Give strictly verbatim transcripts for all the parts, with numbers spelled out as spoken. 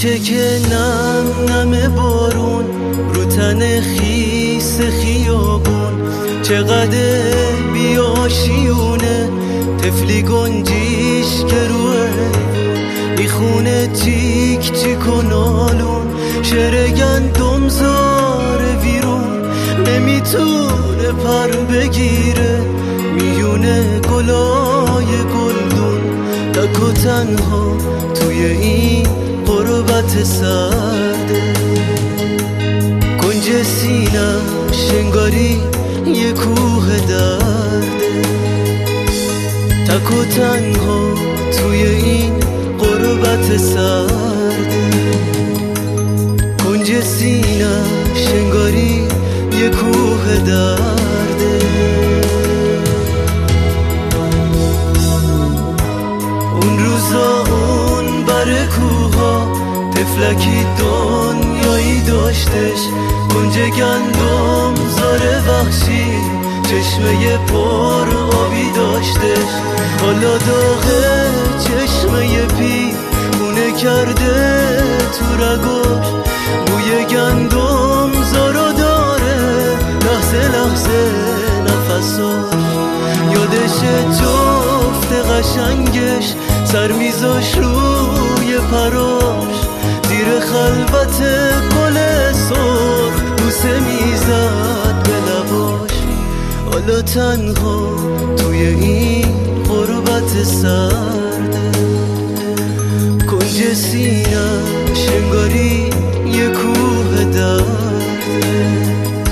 میشه که نم نم بارون رو تن خیس خیابون، چقدر بیاشیونه طفلی گنجیش که روه میخونه تیک تیک و نالون، شعر گندم زاره ویرون نمیتونه پر بگیره میونه گلای گلدون، تک و تنها توی این غربت سرده. کنج سینم شنگاری یه کوه درده، تک و تنها توی این غربت سرده. کنج سینم شنگاری یه کوه درده. اون روزا اون بر کوها طفلکی دنیایی داشتش، کنج گندم زاره وحشی چشمه پر آبی داشتش. حالا داغه چشمه پی خونه کرده تو رگاش، بوی گندم زارو داره لحظه لحظه نفساش. یادش جفت قشنگش سر میذاش روی پراش، زیر خلوت گل سرخ بوسه میزد به لباش. حالا تنها توی این غربت سرده. کنج سینم شنگاری یه کوه درده.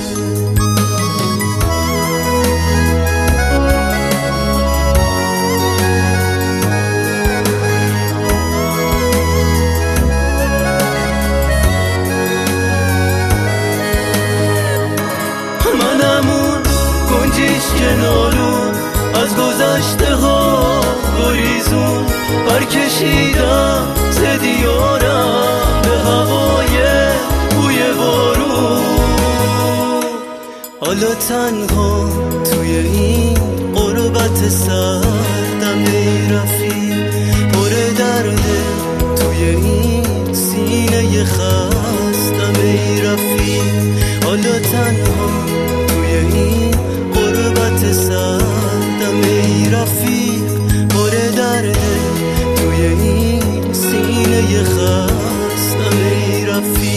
کنارون از گذشته ها گریزون، برکشیدم ز دیارم به هوای بوی بارون. حالا تنها توی این غربت سردم ای رفیق، پر درده توی این سینه خستم ای رفیق. حالا تنها توی این غربت سردم ای رفیق، پر درده توی این سینه خستم ای رفیق.